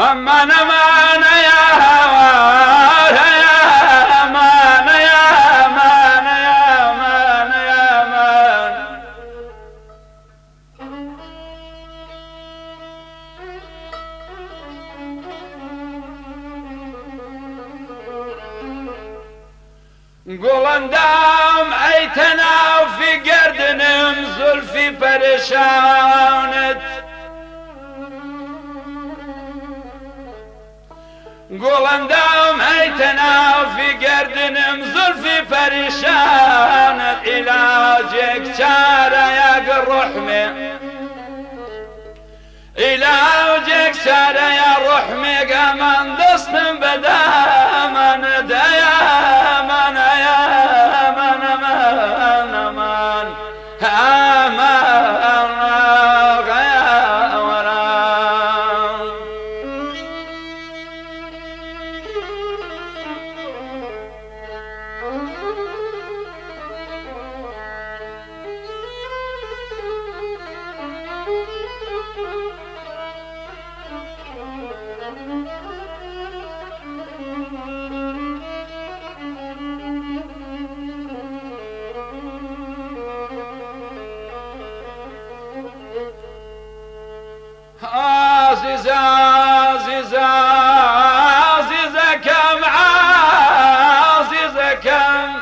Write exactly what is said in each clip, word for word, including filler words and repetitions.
أمان أمان يا هوار يا أمان يا أمان يا أمان يا أمان قول دام عيتنا وفي قردنا زلفي برشانت قول دام عيتنا وفي قردنا زلفي برشانت علاجك شارع يا الرحمة علاجك شارع يا الرحمة قامان دست بدامان يا من يا من من من أمان يا ورا عزيز عزيز عزيز كم عزيز كم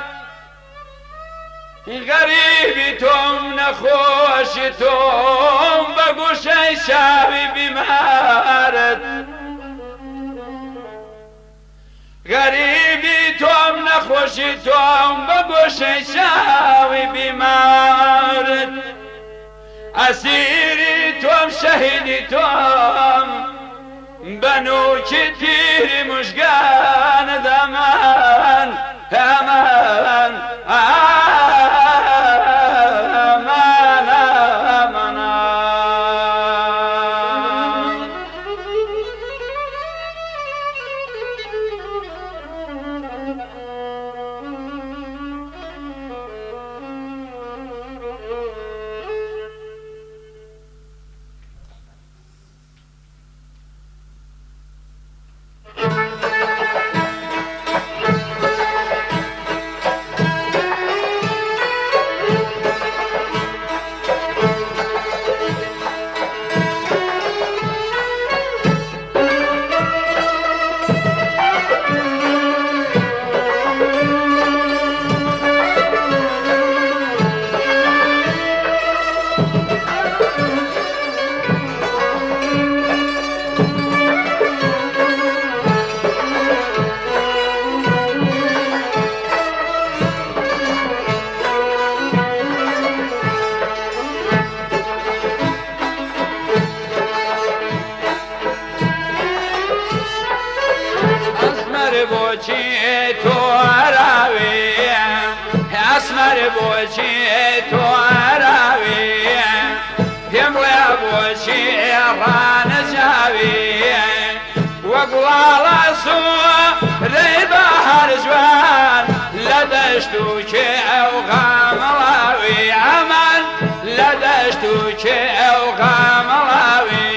غريبي توم نخوش توم بقوش شاوي بمارد غريبي توم نخوش توم بقوش شاوي بمارد أسيري توم شهيدي توم بنو كتير مشقان دمان أمان أمان أمان بوچی تو عراوی اسمر بوچی تو عراوی يملا بوچی ران جاوی وقوالا سو ريبا هرجوان لدشتو كي او غاملاوي عمان لدشتو كي او غاملاوي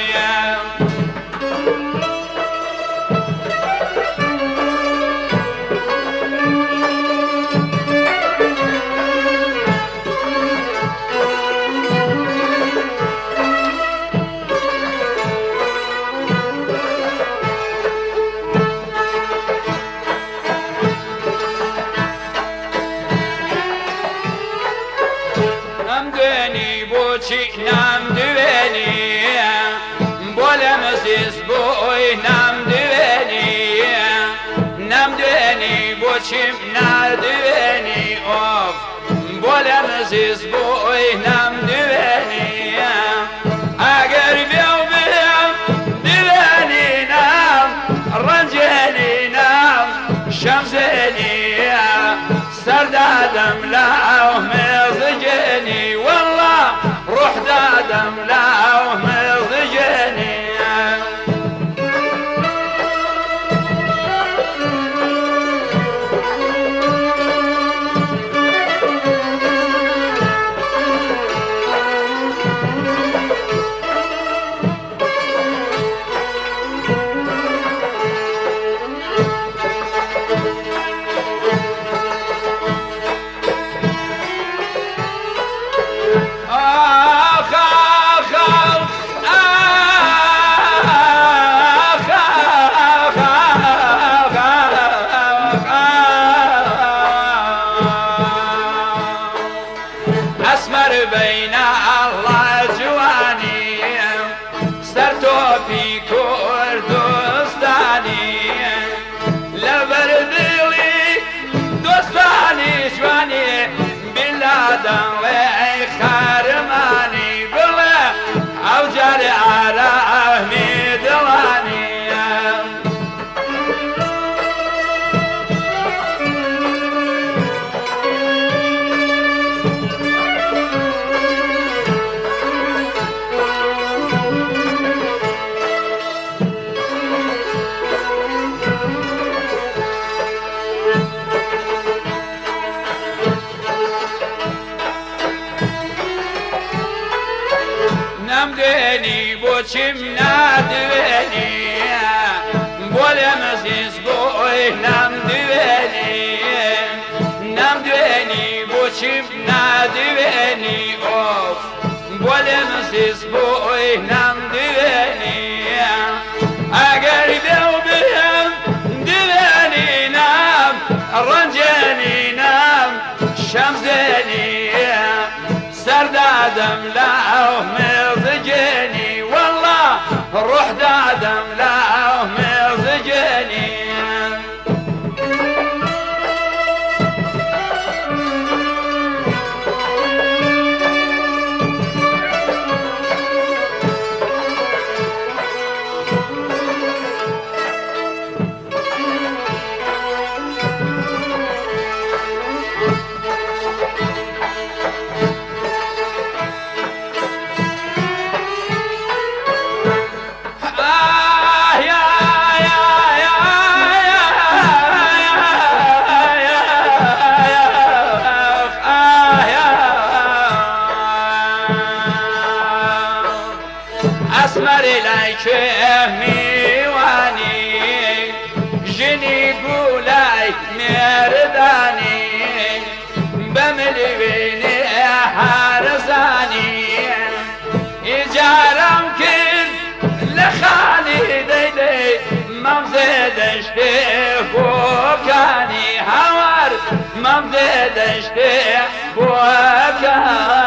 نام دويني بولا مسيس بوي نام دويني نام دويني بوشيم نار دويني اوف بولا مسيس بوي نام دويني اگر بيو بيو دويني نام رنجيني نام شمسيني سردادم لا مزجيني والله روح دادم لا ومضجني بوچیم ندوێنی بۆ لێ مەزیز بۆی نەمدوێنی نەمدوێنی بۆچیم نادوێنی ئۆف بۆ لێ مەزیز بۆی نەمدوێنی ئەگەر بێ و بێم دوێنینەم ڕەنجێنینەم شەمزێنی سەردادەم لە ئەو مێزگێنی وەڵڵا ڕوح دادەم لە ئەو مێزگێنی ئەسمەری لای کێمیوانی ژنی گوڵای مێردانی بە ملیوێنێ هەرزانی ئیجارەم کرد لە خاڵی دەیدەی مەمزێ دەشتێ بۆکانی هەوار مەمزێ دەشتێ بۆکان